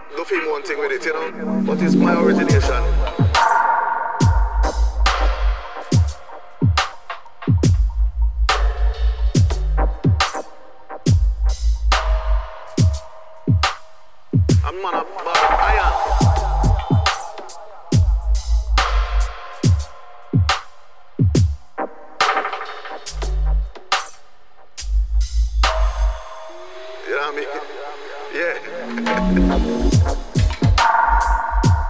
do film one thing with it, you know. But it's my origination. I'm man of iron. You know what I mean? Yeah.